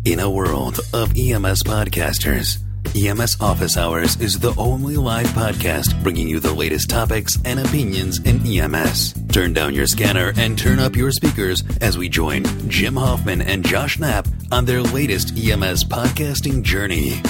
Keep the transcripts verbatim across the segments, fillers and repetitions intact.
In a world of E M S podcasters, E M S Office Hours is the only live podcast bringing you the latest topics and opinions in E M S. Turn down your scanner and turn up your speakers as we join Jim Hoffman and Josh Knapp on their latest E M S podcasting journey.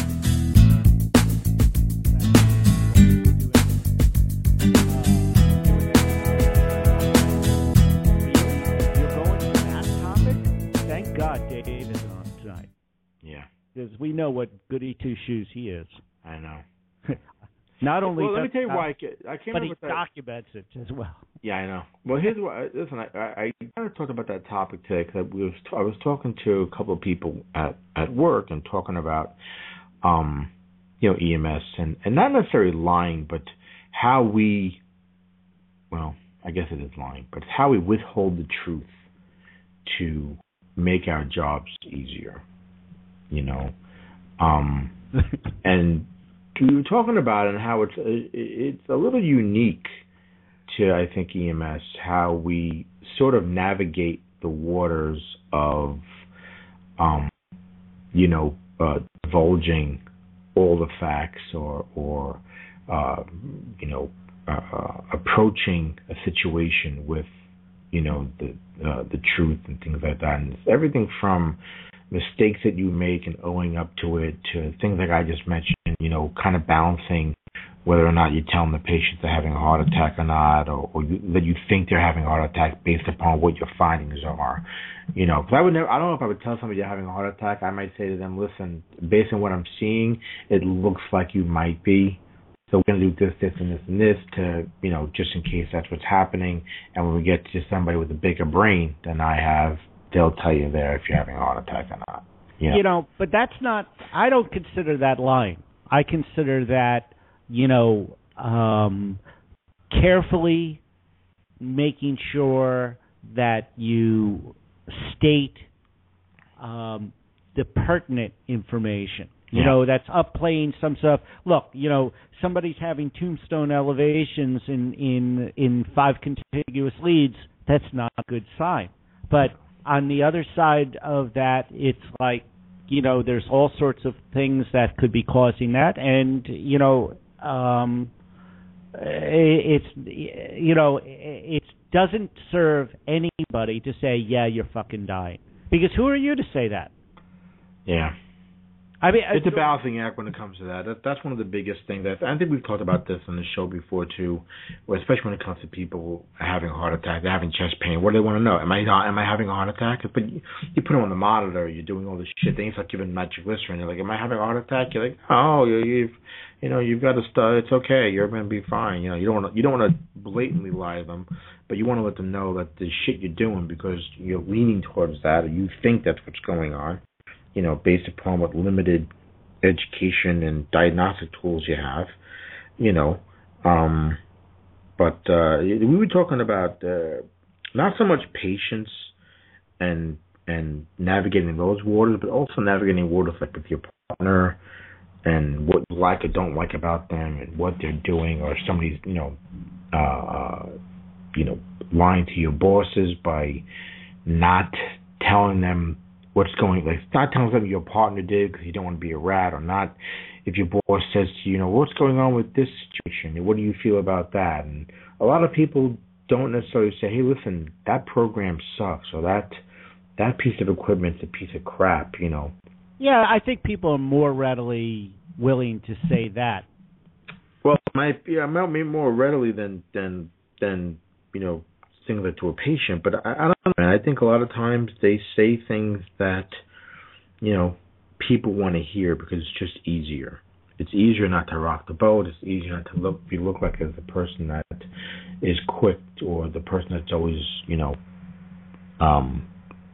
Because we know what goody two shoes he is. I know. Not only, well, let me does, tell you uh, why. I, can't, I can't but he that. documents it as well. Yeah, I know. Well, here's what. Listen, I, I, I kind of talked about that topic today because I was I was talking to a couple of people at, at work and talking about, um, you know, E M S and, and not necessarily lying, but how we, well, I guess it is lying, but how we withhold the truth to make our jobs easier. You know, um, and we were talking about it and how it's it's a little unique to, I think, E M S, how we sort of navigate the waters of, um, you know, uh, divulging all the facts or, or uh, you know, uh, approaching a situation with, you know, the uh, the truth and things like that. And it's everything from mistakes that you make and owing up to it, to things like I just mentioned, you know, kind of balancing whether or not you're telling the patient they're having a heart attack or not, or, or you, that you think they're having a heart attack based upon what your findings are. You know, because I would never, I don't know if I would tell somebody you're having a heart attack. I might say to them, listen, based on what I'm seeing, it looks like you might be. So we're going to do this, this, and this, and this to, you know, just in case that's what's happening. And when we get to somebody with a bigger brain than I have, they'll tell you there if you're having a heart attack or not. You know? you know, but that's not, I don't consider that lying. I consider that, you know, um, carefully making sure that you state um, the pertinent information. You yeah. know, that's upplaying some stuff. Look, you know, somebody's having tombstone elevations in, in, in five contiguous leads. That's not a good sign. But on the other side of that, it's like, you know, there's all sorts of things that could be causing that. And, you know, um, it's, you know, it doesn't serve anybody to say, yeah, you're fucking dying. Because who are you to say that? Yeah. I mean, it's a balancing act when it comes to that. that. That's one of the biggest things. That I think we've talked about this on the show before too, especially when it comes to people having a heart attack, they're having chest pain. What do they want to know? Am I am I having a heart attack? But you, you put them on the monitor, you're doing all this shit. Then you start giving nitroglycerin. You're like, am I having a heart attack? You're like, oh, you, you've you know you've got to start. It's okay. You're going to be fine. You know, you don't want to you don't want to blatantly lie to them, but you want to let them know that the shit you're doing because you're leaning towards that, or you think that's what's going on. You know, based upon what limited education and diagnostic tools you have, you know. Um, but uh, we were talking about uh, not so much patience and and navigating those waters, but also navigating waters like with your partner and what you like or don't like about them and what they're doing, or somebody's, you know, uh, you know, lying to your bosses by not telling them what's going, like not telling them your partner did because you don't want to be a rat, or not if your boss says to you, you know, what's going on with this situation and what do you feel about that? And a lot of people don't necessarily say, hey, listen, that program sucks, or that that piece of equipment's a piece of crap, you know. Yeah, I think people are more readily willing to say that. Well, my yeah, maybe more readily than than than you know, similar to a patient, but I, I don't know. I think a lot of times they say things that, you know, people want to hear because it's just easier. It's easier not to rock the boat. It's easier not to look be look like as the person that is quick, or the person that's always, you know, um.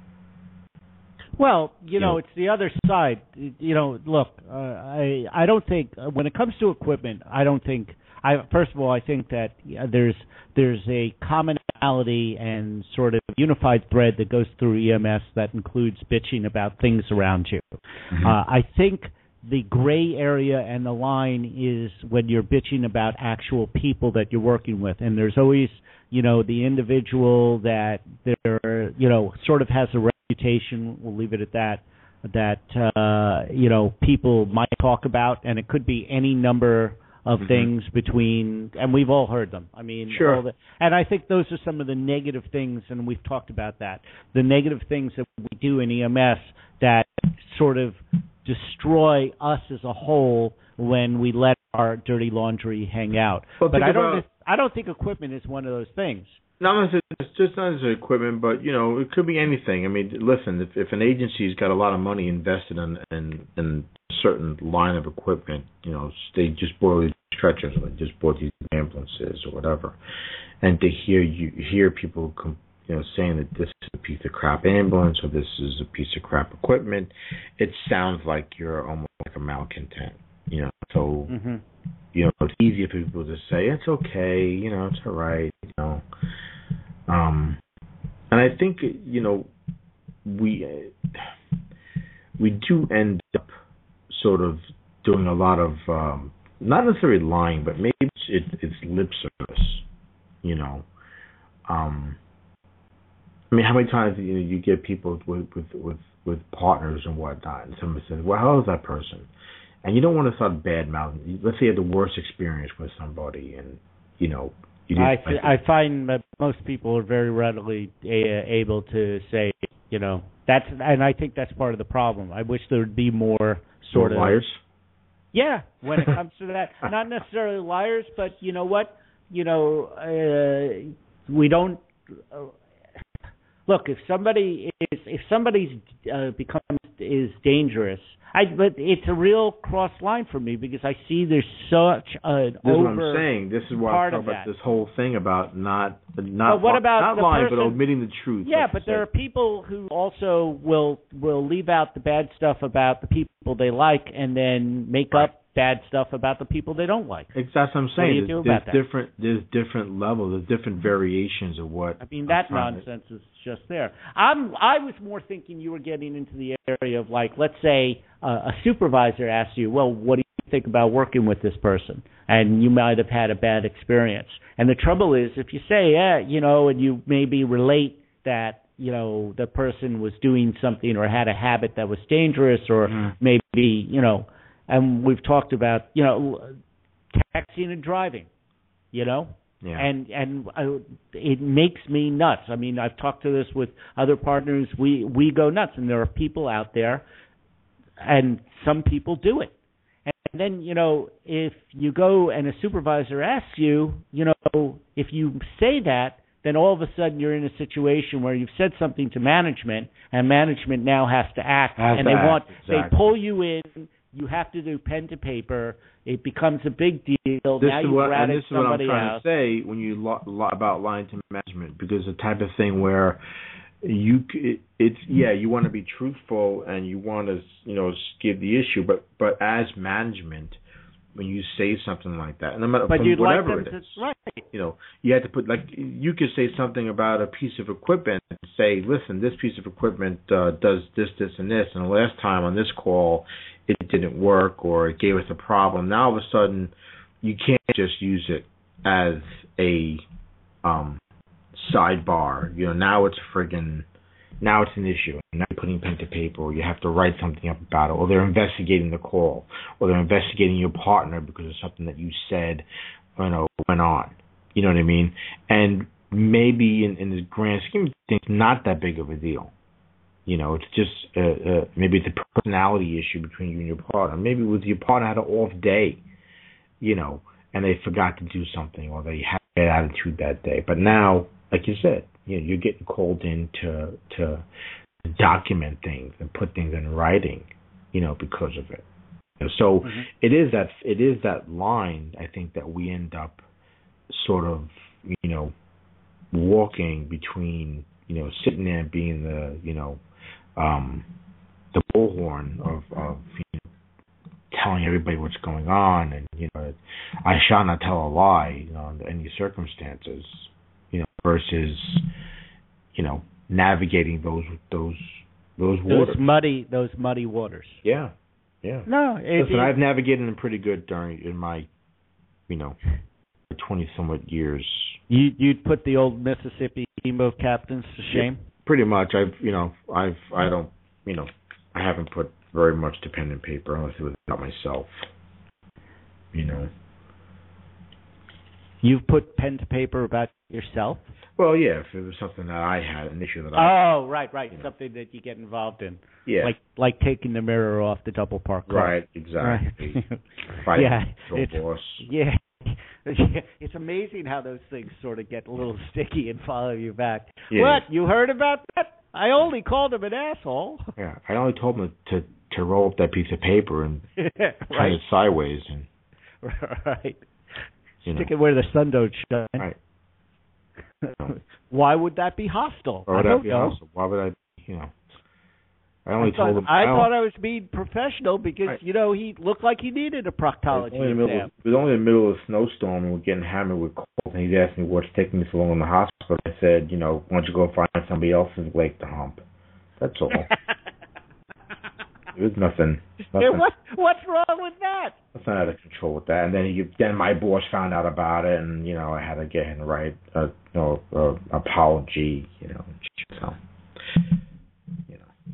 Well, you, you know, know, it's the other side. You know, look, uh, I I don't think uh, when it comes to equipment, I don't think. I first of all, I think that yeah, there's there's a commonality and sort of unified thread that goes through E M S that includes bitching about things around you. Mm-hmm. Uh, I think the gray area and the line is when you're bitching about actual people that you're working with, and there's always, you know, the individual that they're, you know, sort of has a reputation. We'll leave it at that. that uh, you know people might talk about, and it could be any number of mm-hmm. things between, and we've all heard them. I mean, sure. all the, and I think those are some of the negative things, and we've talked about that. The negative things that we do in E M S that sort of destroy us as a whole when we let our dirty laundry hang out. Well, but I don't, about, I don't think equipment is one of those things. Not necessarily, it's just not necessarily equipment, but you know, it could be anything. I mean, listen, if, if an agency's got a lot of money invested in in, in a certain line of equipment, you know, they just bought these stretchers, or they just bought these ambulances, or whatever, and to hear you hear people, com- you know, saying that this is a piece of crap ambulance or this is a piece of crap equipment, it sounds like you're almost like a malcontent, you know. So, mm-hmm. you know, it's easier for people to say it's okay, you know, it's all right, you know. Um, and I think, you know, we uh, we do end up sort of doing a lot of, um, not necessarily lying, but maybe it's, it, it's lip service, you know. Um, I mean, how many times you know you get people with with, with, with partners and whatnot, and somebody says, well, how is that person? And you don't want to start bad mouthing. Let's say you had the worst experience with somebody, and, you know, I th- I find that most people are very readily a- able to say, you know, that's, and I think that's part of the problem. I wish there would be more sort of liars. Yeah, when it comes to that, not necessarily liars, but you know what, you know, uh, we don't uh, look if somebody is if somebody's uh, becomes is dangerous. I, but it's a real cross line for me because I see there's such an this over. This is what I'm saying. This is why I'm talking about this whole thing about not not but what about not the lying, person, but omitting the truth. Yeah, like but there are people who also will will leave out the bad stuff about the people they like and then make right. up bad stuff about the people they don't like. That's what I'm saying. What do you there's, do there's about that? different there's different levels, there's different variations of what. I mean, that I'm nonsense is just there. I'm I was more thinking you were getting into the area of, like, let's say uh, a supervisor asks you, well, what do you think about working with this person? And you might have had a bad experience. And the trouble is, if you say, yeah, you know, and you maybe relate that, you know, the person was doing something or had a habit that was dangerous, or mm-hmm. maybe, you know, and we've talked about, you know, taxiing and driving, you know, yeah. and and uh, it makes me nuts. I mean, I've talked to this with other partners. We we go nuts, and there are people out there, and some people do it. And then, you know, if you go and a supervisor asks you, you know, if you say that, then all of a sudden you're in a situation where you've said something to management, and management now has to act, has and to they act, want exactly. they pull you in. You have to do pen to paper. It becomes a big deal. This now is you've what, ratted and this is what I'm somebody trying out. to say when you lo- lo- about lying to management, because the type of thing where you it, it's yeah you want to be truthful and you want to you know give the issue, but but as management, when you say something like that, and no matter but from you'd whatever like them it is, to, right. you know, you have to put, like, you could say something about a piece of equipment and say, listen, this piece of equipment uh, does this, this, and this, and the last time on this call it didn't work or it gave us a problem. Now all of a sudden you can't just use it as a um, sidebar. You know, now it's friggin' now it's an issue. Now you're putting pen to paper, or you have to write something up about it, or they're investigating the call, or they're investigating your partner because of something that you said, you know, went on. You know what I mean? And maybe in, in the grand scheme of things, not that big of a deal. You know, it's just uh, uh, maybe it's a personality issue between you and your partner. Maybe with your partner had an off day, you know, and they forgot to do something, or they had a bad attitude that day. But now, like you said, you know, you're getting called in to to document things and put things in writing, you know, because of it. You know, so mm-hmm. it is that it is that line, I think, that we end up sort of, you know, walking between, you know, sitting there and being the, you know, um, the bullhorn of, of you know, telling everybody what's going on, and, you know, I shall not tell a lie, you know, under any circumstances, you know, versus, you know, navigating those those those waters. Those muddy those muddy waters. Yeah, yeah. No, it, listen, it, I've navigated them pretty good during in my, you know, twenty somewhat years. You you'd put the old Mississippi steamboat captains to shame. Yeah, pretty much. I've you know I've I don't you know I haven't put very much to pen and paper unless it was about myself. You know. You've put pen to paper about yourself? Well, yeah, if it was something that I had, an issue that I Oh, right, right. You know. Something that you get involved in. Yeah. Like like taking the mirror off the double park car. Right, exactly. Right. yeah. It's, boss. Yeah. It's amazing how those things sort of get a little sticky and follow you back. Yeah. What? You heard about that? I only called him an asshole. Yeah, I only told him to to roll up that piece of paper and right. turn it sideways and right. You Stick know. it where the sun don't shine. Right. Why would that be hostile? Or would I that don't be know. hostile? Why would I, you know? I only I thought, told him. I, I thought I was being professional because, I, you know, he looked like he needed a proctology it was, only in the middle, exam. it was only in the middle of a snowstorm and we're getting hammered with cold. And he's asked me what's taking me so long in the hospital. I said, you know, why don't you go find somebody else's leg to hump? That's all. There was nothing. nothing Yeah, what, what's wrong with that? Nothing out of control with that. And then he, then my boss found out about it, and you know, I had to get him to write a, you know, a apology. You know, so you know,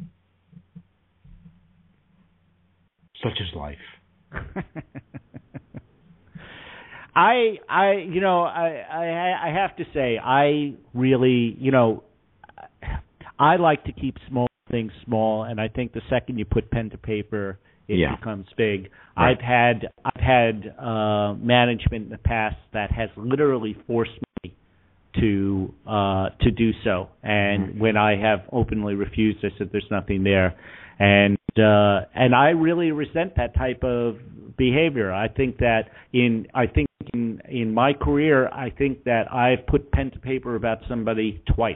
such is life. I, I, you know, I, I, I have to say, I really, you know, I like to keep small things small, and I think the second you put pen to paper, it yeah. becomes big. Right. I've had, I've had uh, management in the past that has literally forced me to, uh, to do so, and mm-hmm. when I have openly refused, I said there's nothing there, and uh, and I really resent that type of behavior. I think that in, I think in in my career, I think that I've put pen to paper about somebody twice.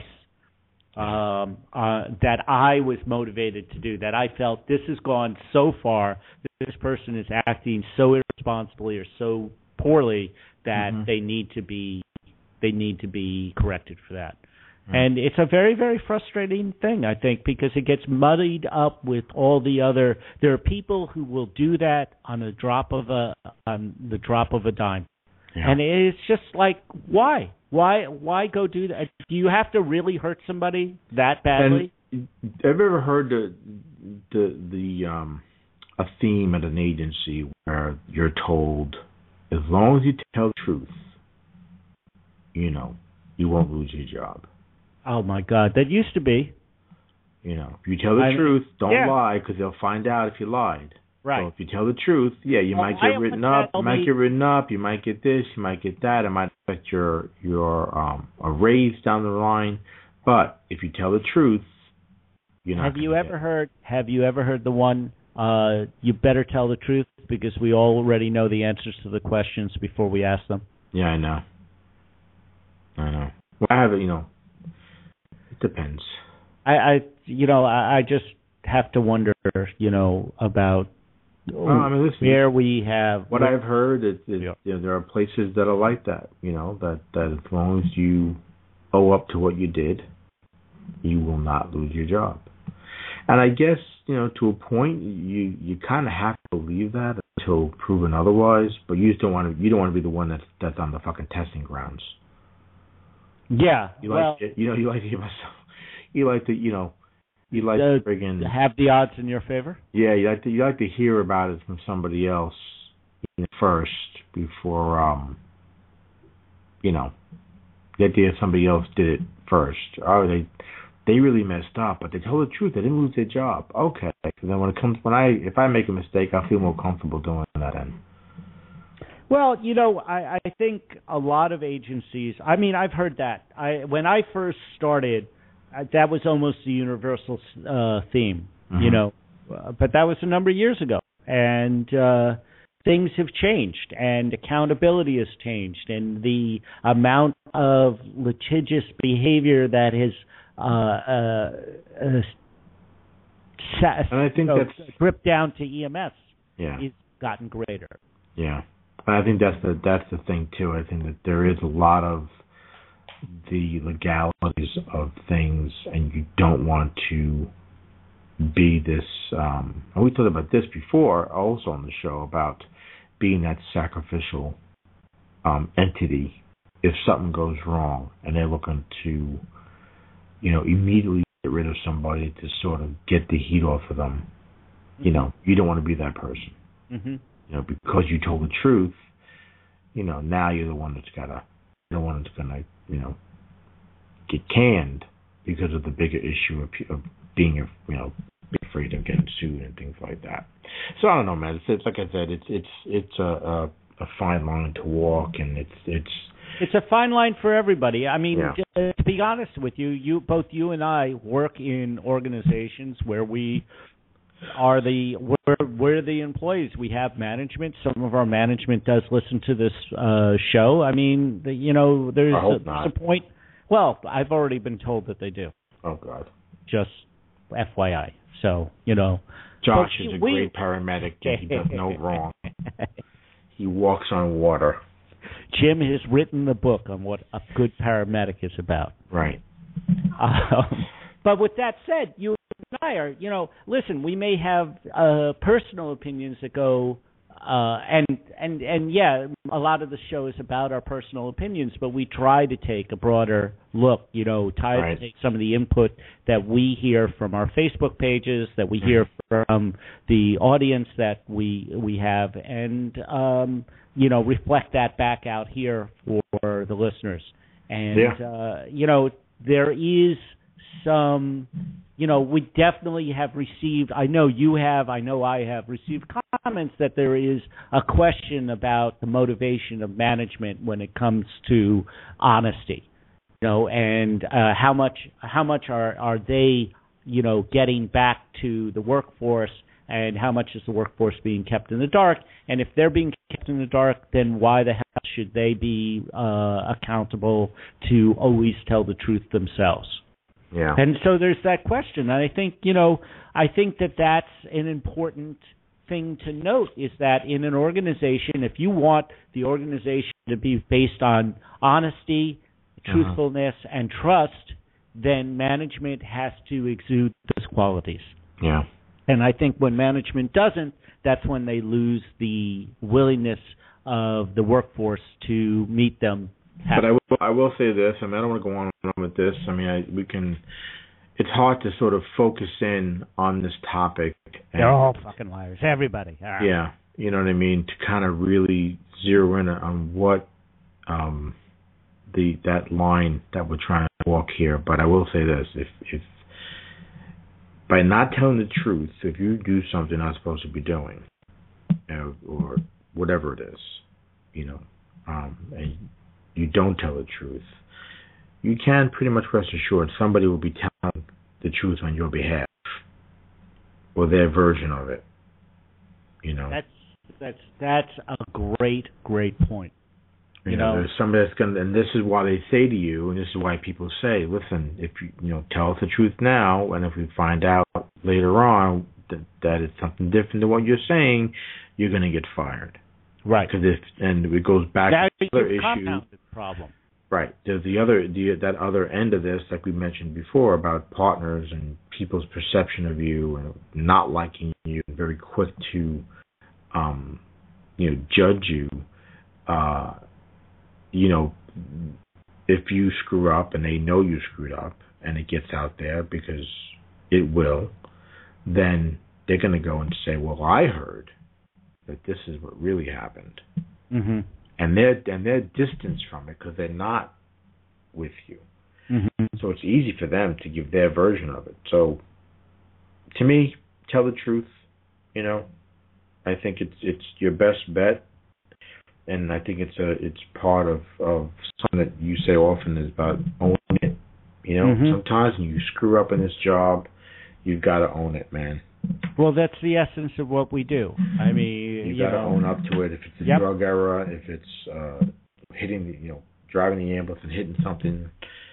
Um, uh, that I was motivated to do, that I felt this has gone so far, this person is acting so irresponsibly or so poorly that mm-hmm. they need to be they need to be corrected for that. Mm-hmm. And it's a very, very frustrating thing, I think, because it gets muddied up with all the other. There are people who will do that on a drop of a on the drop of a dime, yeah. and it's just like, why? Why why go do that? Do you have to really hurt somebody that badly? And have you ever heard the the the um a theme at an agency where you're told as long as you tell the truth, you know, you won't lose your job? Oh my God, that used to be. You know, if you tell the I, truth, don't yeah. lie because they'll find out if you lied. Right. So if you tell the truth, yeah, you well, might get I written up. You might me... get written up. You might get this. You might get that. It might affect your your um a raise down the line. But if you tell the truth, you're not. Have you ever get. heard? Have you ever heard the one? Uh, you better tell the truth because we already know the answers to the questions before we ask them. Yeah, I know. I know. Well, I have it. You know, it depends. I, I you know, I, I just have to wonder, you know, about. Well, I mean, listen, where we have what I've heard is, is yeah. you know, there are places that are like that. You know, that that as long as you owe up to what you did, you will not lose your job. And I guess, you know, to a point, you you kind of have to believe that until proven otherwise. But you just don't want to. You don't want to be the one that's that's on the fucking testing grounds. Yeah. You well, like you know you like to give myself. You like to you know. You like uh, to friggin' have the odds in your favor. Yeah, you like to you like to hear about it from somebody else first before um you know the idea somebody else did it first. Oh, they they really messed up, but they told the truth. They didn't lose their job. Okay, so then when it comes when I if I make a mistake, I feel more comfortable doing that. End. Well, you know, I, I think a lot of agencies. I mean, I've heard that. I when I first started. Uh, that was almost the universal uh, theme, mm-hmm. you know, uh, but that was a number of years ago, and uh, things have changed, and accountability has changed, and the amount of litigious behavior that has uh, uh, uh, sa- and I think so that's dripped down to E M S yeah. has gotten greater. Yeah, but I think that's the that's the thing too. I think that there is a lot of the legalities of things, and you don't want to be this. Um, and we talked about this before, also on the show, about being that sacrificial um, entity if something goes wrong, and they're looking to, you know, immediately get rid of somebody to sort of get the heat off of them. you know, you don't want to be that person. Mm-hmm. You know, because you told the truth, you know, now you're the one that's gotta, the one that's gonna, you know, get canned because of the bigger issue of, of being, you know, afraid of getting sued and things like that. So I don't know, man. It's, it's like I said, it's it's it's a, a a fine line to walk, and it's it's it's a fine line for everybody. I mean, yeah. to be honest with you, you both you and I work in organizations where we are the we're, we're the employees. We have management. Some of our management does listen to this uh, show. I mean, the, you know, there's I hope a, not. a point. Well, I've already been told that they do. Oh God. Just F Y I. So you know, Josh is a we, great paramedic, and he does no wrong. He walks on water. Jim has written the book on what a good paramedic is about. Right. Um, but with that said, you and I are, you know, listen, we may have uh, personal opinions that go, uh, and, and, and yeah, a lot of the show is about our personal opinions, but we try to take a broader look, you know, try right. to take some of the input that we hear from our Facebook pages, that we hear from the audience that we we have, and, um, you know, reflect that back out here for the listeners. And, yeah. uh, you know, there is some, you know, we definitely have received, I know you have, I know I have received comments that there is a question about the motivation of management when it comes to honesty, you know, and uh, how much how much are, are they, you know, getting back to the workforce, and how much is the workforce being kept in the dark? And if they're being kept in the dark, then why the hell should they be uh, accountable to always tell the truth themselves? Yeah. And so there's that question. And I think, you know, I think that that's an important thing to note, is that in an organization, if you want the organization to be based on honesty, truthfulness, uh-huh. and trust, then management has to exude those qualities. Yeah. And I think when management doesn't, that's when they lose the willingness of the workforce to meet them. But I will, I will say this. I mean, I don't want to go on and on with this. I mean, I, we can. It's hard to sort of focus in on this topic. And, They're all fucking liars. Everybody. All right. Yeah, you know what I mean. To kind of really zero in on what um, the that line that we're trying to walk here. But I will say this: if if by not telling the truth, if you do something you're not supposed to be doing, you know, or whatever it is, you know, um, and you don't tell the truth, you can pretty much rest assured somebody will be telling the truth on your behalf, or their version of it. You know, that's that's that's a great great point. You, you know, know, there's somebody that's gonna, and this is why they say to you, and this is why people say, listen, if you you know tell us the truth now, and if we find out later on that that it's something different than what you're saying, you're gonna get fired. Right. Because if and it goes back that to the other issue. Compounded problem. Right. There's the other the that other end of this, like we mentioned before, about partners and people's perception of you and not liking you, and very quick to, um, you know, judge you. Uh, you know, if you screw up and they know you screwed up and it gets out there, because it will, then they're going to go and say, well, I heard that this is what really happened. Mm-hmm. And they're, and they're distanced from it because they're not with you. Mm-hmm. So it's easy for them to give their version of it. So to me, tell the truth, you know. I think it's it's your best bet. And I think it's a it's part of, of something that you say often is about owning it. You know, mm-hmm. sometimes when you screw up in this job, you've got to own it, man. Well, that's the essence of what we do. I mean, you've you got to know, own up to it. If it's a yep. drug error, if it's uh, hitting, the, you know, driving the ambulance and hitting something,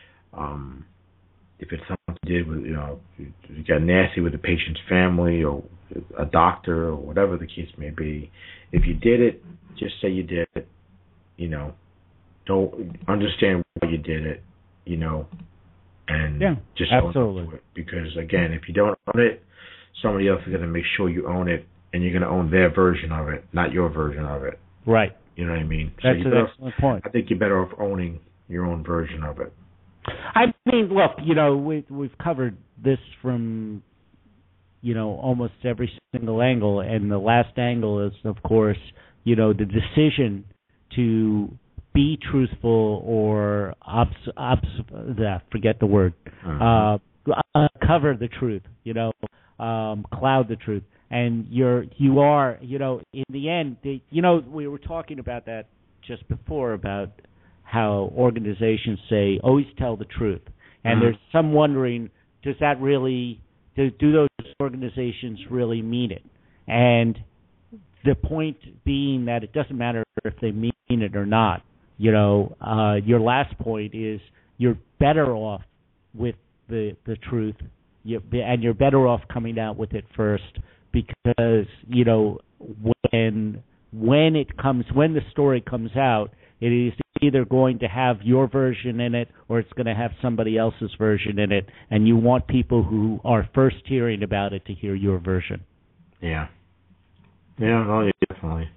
um, if it's something you did with, you know, you got nasty with the patient's family or a doctor or whatever the case may be. If you did it, just say you did it. You know, don't understand why you did it. You know, and yeah, just absolutely. own up to it. Because again, if you don't own it, somebody else is going to make sure you own it, and you're going to own their version of it, not your version of it. Right. You know what I mean? That's so an better, excellent point. I think you're better off owning your own version of it. I mean, look, you know, we, we've covered this from, you know, almost every single angle, and the last angle is, of course, you know, the decision to be truthful or obs, obs, uh, forget the word, uh, uncover the truth, you know, um, cloud the truth. And you're, you are, you know, in the end, the, you know, we were talking about that just before, about how organizations say, always tell the truth. And mm-hmm. there's some wondering, does that really, do, do those organizations really mean it? And the point being that it doesn't matter if they mean it or not. You know, uh, your last point is you're better off with the the truth, you, and you're better off coming out with it first, because, you know, when when it comes, when the story comes out, it is either going to have your version in it or it's going to have somebody else's version in it, and you want people who are first hearing about it to hear your version. Yeah. Yeah, no, definitely.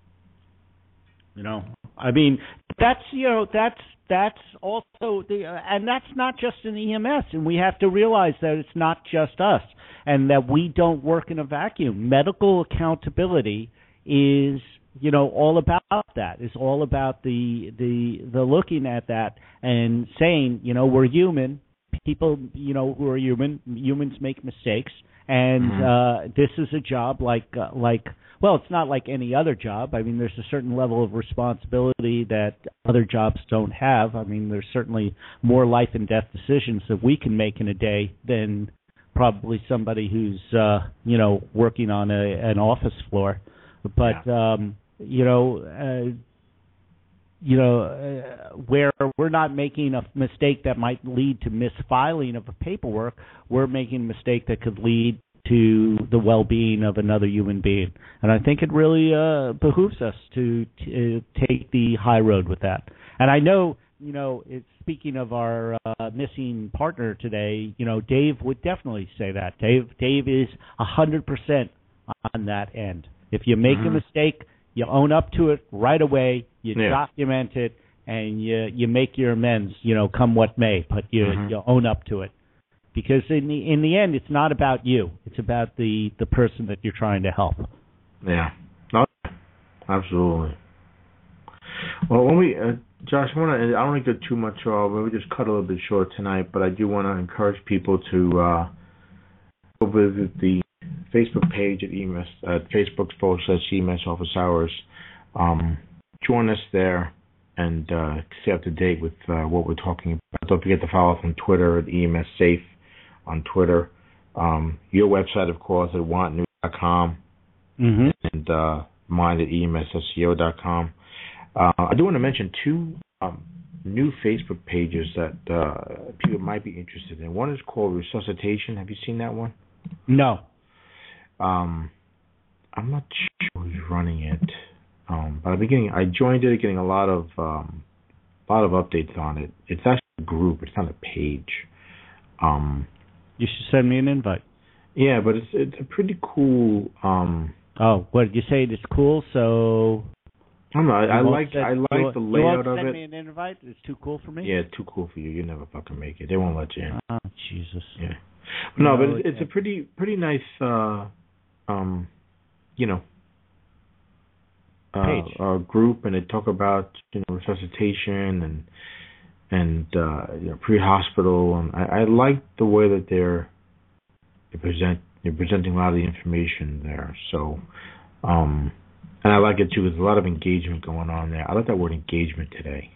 You know, I mean, that's, you know, that's that's also the, uh, and that's not just in E M S, and we have to realize that it's not just us, and that we don't work in a vacuum. Medical accountability is, you know, all about that. It's all about the the the looking at that and saying, you know, we're human. People, you know, who are human. Humans make mistakes, and mm-hmm. uh, this is a job like uh, like. Well, it's not like any other job. I mean, there's a certain level of responsibility that other jobs don't have. I mean, there's certainly more life and death decisions that we can make in a day than probably somebody who's, uh, you know, working on a, an office floor. But, yeah. um, you know, uh, you know, uh, where we're not making a mistake that might lead to misfiling of a paperwork, we're making a mistake that could lead to the well-being of another human being. And I think it really uh, behooves us to, to take the high road with that. And I know, you know, it's, speaking of our uh, missing partner today, you know, Dave would definitely say that. Dave Dave is one hundred percent on that end. If you make mm-hmm. a mistake, you own up to it right away, you yeah. document it, and you you make your amends, you know, come what may, but you, mm-hmm. you own up to it. Because in the in the end, it's not about you. It's about the, the person that you're trying to help. Yeah, no, absolutely. Well, when we, uh, Josh, I want to. I don't want to get too much off. We just cut a little bit short tonight, but I do want to encourage people to uh, go visit the Facebook page at E M S, at Facebook forward slash E M S Office Hours. Um, join us there and uh, stay up to date with uh, what we're talking about. Don't forget to follow us on Twitter at E M S Safe. On Twitter, um, your website, of course, at want news dot com, mm-hmm. and uh, mine at E M S S E O dot com. Uh, I do want to mention two um, new Facebook pages that uh, people might be interested in. One is called Resuscitation. Have you seen that one? No. Um, I'm not sure who's running it, um, but I've been getting. I joined it, getting a lot of um, a lot of updates on it. It's actually a group. It's not a page. Um, You should send me an invite. Yeah, but it's it's a pretty cool. Um, oh, what did you say? It's cool. So I don't know. I, I like send, I like you, the layout you of send it. Me an invite? It's too cool for me. Yeah, it's too cool for you. You never fucking make it. They won't let you in. Oh, Jesus. Yeah. No, no but it's, it's a pretty pretty nice. Uh, um, you know. Uh, Page. Uh, group, and they talk about, you know, resuscitation and. and uh, you know, pre-hospital, and I, I like the way that they're they present they're presenting a lot of the information there. So, um, and I like it too. There's a lot of engagement going on there. I like that word engagement today.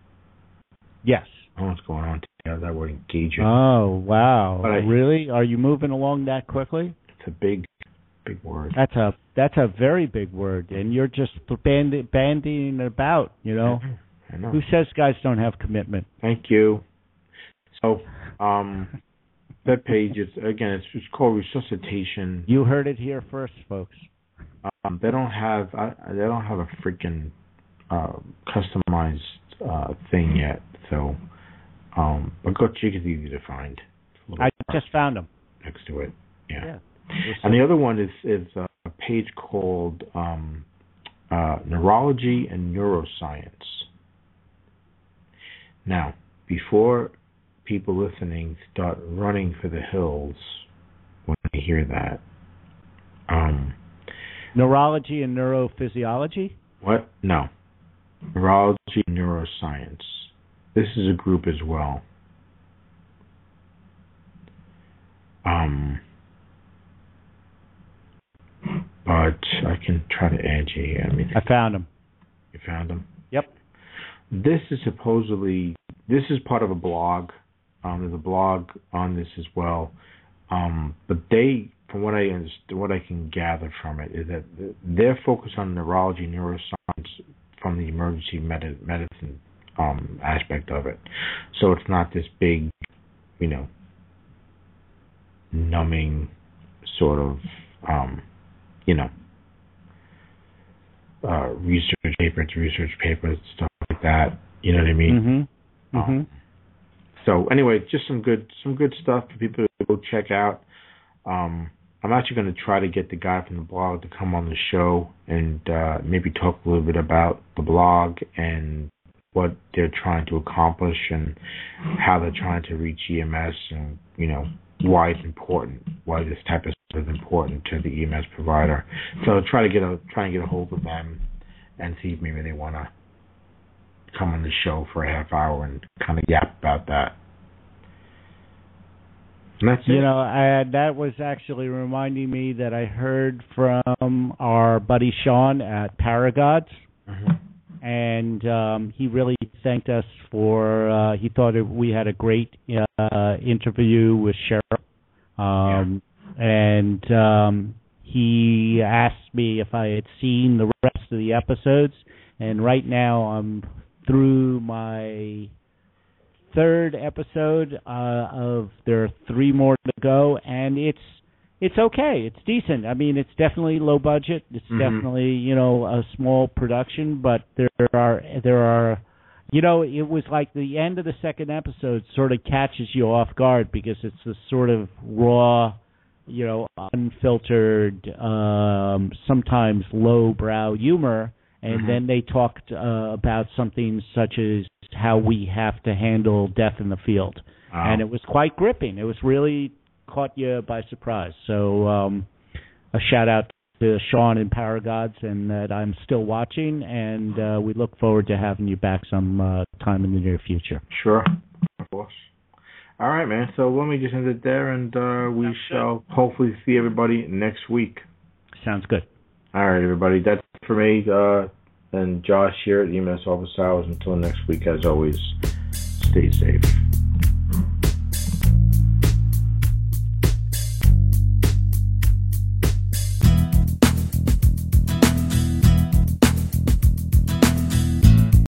Yes. I don't know what's going on today. I like that word engagement. Oh wow! But I, really? Are you moving along that quickly? It's a big, big word. That's a that's a very big word, and you're just band- bandying it about, you know. Mm-hmm. I know. Who says guys don't have commitment? Thank you. So, um, that page is again, it's, it's called Resuscitation. You heard it here first, folks. Um, they don't have, I, they don't have a freaking uh, customized uh, thing yet. So, um, but go check it. It's easy to find. I just found them next to it. Yeah. yeah. And the other one is is uh, a page called um, uh, Neurology and Neuroscience. Now, before people listening start running for the hills when they hear that, Um, Neurology and neurophysiology? What? No. Neurology and neuroscience. This is a group as well. Um, but I can try to add you. I mean, I found them. You found them? Yep. This is supposedly, this is part of a blog. Um, there's a blog on this as well. Um, but they, from what I understand, what I can gather from it, is that they're focused on neurology and neuroscience from the emergency med- medicine um, aspect of it. So it's not this big, you know, numbing sort of, um, you know, uh, research papers, research papers, stuff like that. You know what I mean? Mm-hmm. Mm-hmm. Um, so anyway, just some good, some good stuff for people to go check out. Um, I'm actually going to try to get the guy from the blog to come on the show and uh, maybe talk a little bit about the blog and what they're trying to accomplish and how they're trying to reach E M S and, you know, why it's important, why this type of stuff is important to the E M S provider. So I'll try to get a try and get a hold of them and see if maybe they want to come on the show for a half hour and kind of yap about that. And that's it. You know, I, that was actually reminding me that I heard from our buddy Sean at Paragods, Mm-hmm. and um, he really thanked us for, uh, he thought it, we had a great uh, interview with Cheryl, um, yeah. and um, he asked me if I had seen the rest of the episodes, and right now I'm through my third episode uh, of there are three more to go, and it's it's okay. It's decent. I mean, it's definitely low budget. It's mm-hmm. definitely, you know, a small production, but there are there are, you know, it was like the end of the second episode sort of catches you off guard because it's this sort of raw, you know, unfiltered, um, sometimes lowbrow humor. And mm-hmm. then they talked uh, about something such as how we have to handle death in the field. Wow. And it was quite gripping. It was really caught you by surprise. So um, a shout-out to Sean and Paragods, and that I'm still watching, and uh, we look forward to having you back some uh, time in the near future. Sure, of course. All right, man. So let me just end it there, and uh, we Sounds shall good. hopefully see everybody next week. Sounds good. All right, everybody. That's it for me. Uh, and Josh here at E M S Office Hours. Until next week, as always, stay safe.